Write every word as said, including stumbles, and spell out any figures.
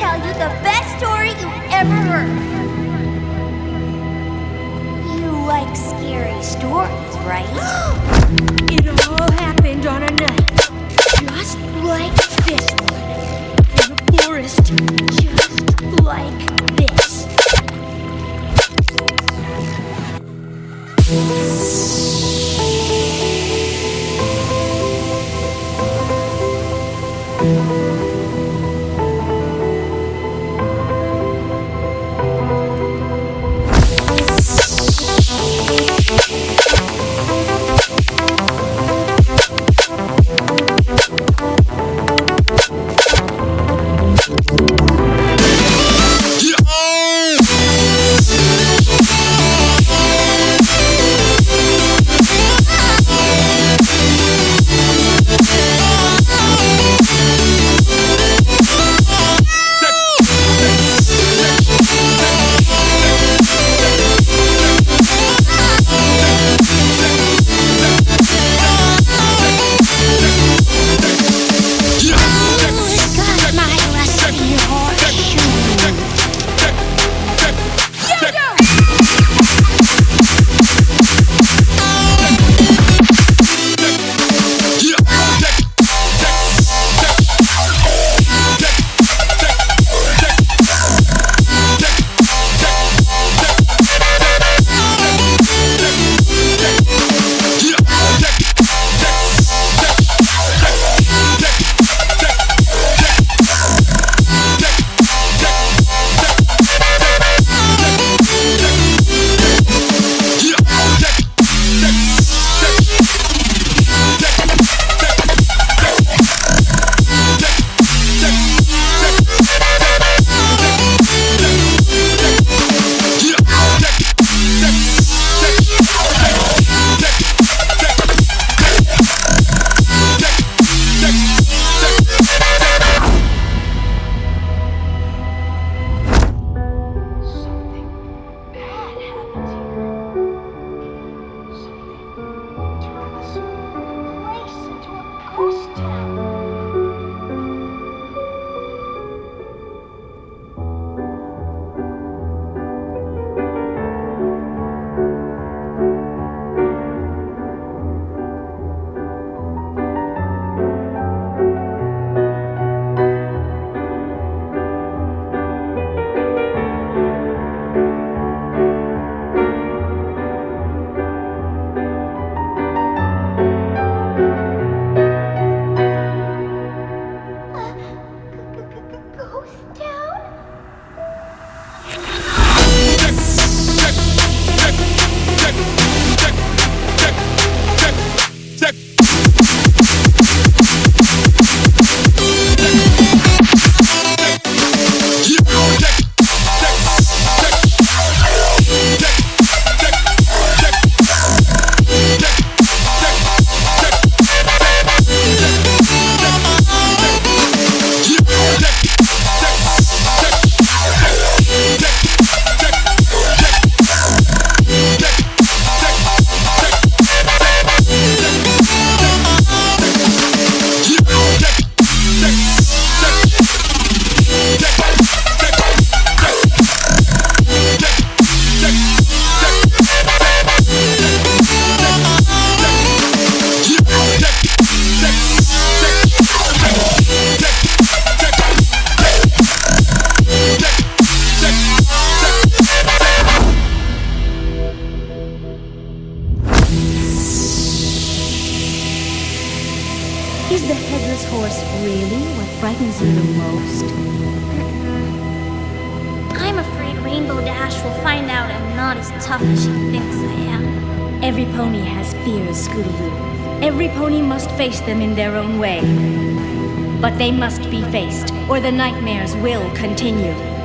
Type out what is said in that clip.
tell you the best story you ever heard. You like scary stories, right? It all happened on a night, just like this one. In a forest, just like this. Is the headless horse really what frightens you the most? I'm afraid Rainbow Dash will find out I'm not as tough as she thinks I am. Every pony has fears, Scootaloo. Every pony must face them in their own way. But they must be faced, or the nightmares will continue.